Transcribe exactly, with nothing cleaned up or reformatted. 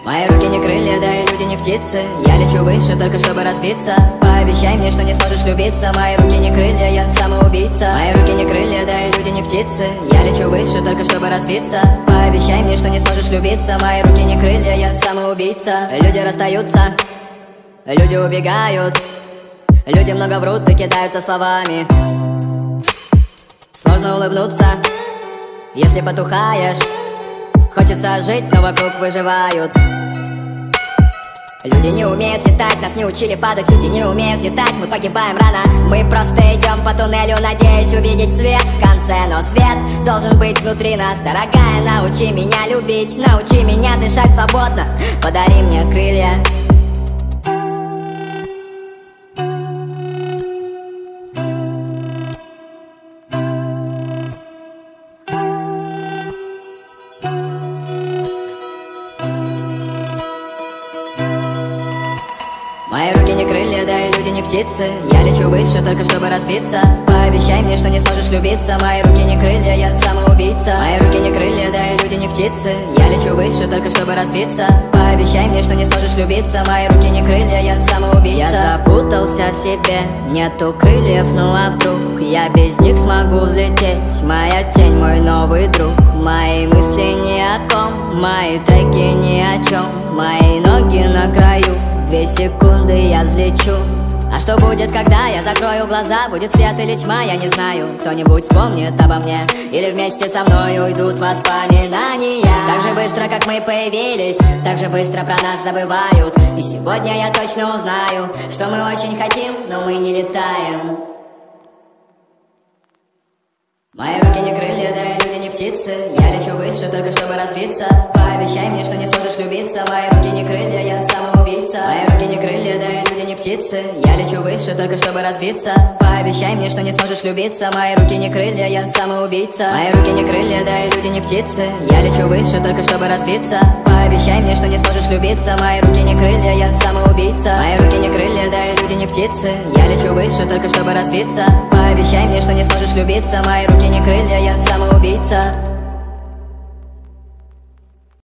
Мои руки не крылья, да и люди не птицы. Я лечу выше, только чтобы разбиться. Пообещай мне, что не сможешь любиться. Мои руки не крылья, я самоубийца. Мои руки не крылья, да и люди не птицы. Я лечу выше, только чтобы разбиться. Пообещай мне, что не сможешь любиться. Мои руки не крылья, я самоубийца. Люди расстаются, люди убегают, люди много врут и кидаются словами. Сложно улыбнуться, если потухаешь. Хочется жить, но вокруг выживают. Люди не умеют летать, нас не учили падать. Люди не умеют летать, мы погибаем рано. Мы просто идем по туннелю, надеясь увидеть свет в конце. Но свет должен быть внутри нас. Дорогая, научи меня любить, научи меня дышать свободно. Подари мне крылья. Мои руки не крылья, да и люди не птицы. Я лечу выше, только чтобы разбиться. Пообещай мне, что не сможешь любиться. Мои руки не крылья, я самоубийца. Мои руки не крылья, да и люди не птицы. Я лечу выше, только чтобы разбиться. Пообещай мне, что не сможешь любиться. Мои руки не крылья, я самоубийца. Я запутался в себе, нету крыльев, ну а вдруг я без них смогу взлететь? Моя тень, мой новый друг. Мои мысли ни о ком, мои треки ни о чем. Мои ноги на краю, две секунды я взлечу. А что будет, когда я закрою глаза? Будет свет или тьма, я не знаю. Кто-нибудь вспомнит обо мне, или вместе со мной уйдут воспоминания. Так же быстро, как мы появились, так же быстро про нас забывают. И сегодня я точно узнаю, что мы очень хотим, но мы не летаем. Мои руки не крылья, да и люди не птицы. Я лечу выше, только чтобы разбиться. Пообещай мне, что не сможешь любиться. Мои руки не крылья, я самоубийца. Мои руки не крылья, да и люди не птицы. Я лечу выше, только чтобы разбиться. Пообещай мне, что не сможешь любиться. Мои руки не крылья, я самоубийца. Мои руки не крылья, да и люди не птицы. Я лечу выше, только чтобы разбиться. Пообещай мне, что не сможешь любиться. Мои руки не крылья, я самоубийца. Мои руки не крылья, да и люди не птицы. Я лечу выше, только чтобы разбиться. Пообещай мне, что не сможешь любиться. Мои руки не крылья, я самоубийца.